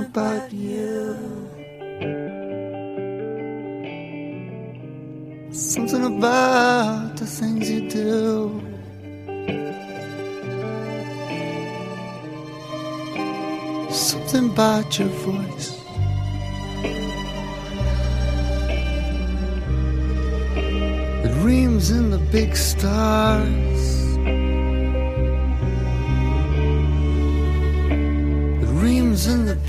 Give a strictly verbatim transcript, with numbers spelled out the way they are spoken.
about you. Something about the things you do. Something about your voice. It reams in the big stars. It reams in the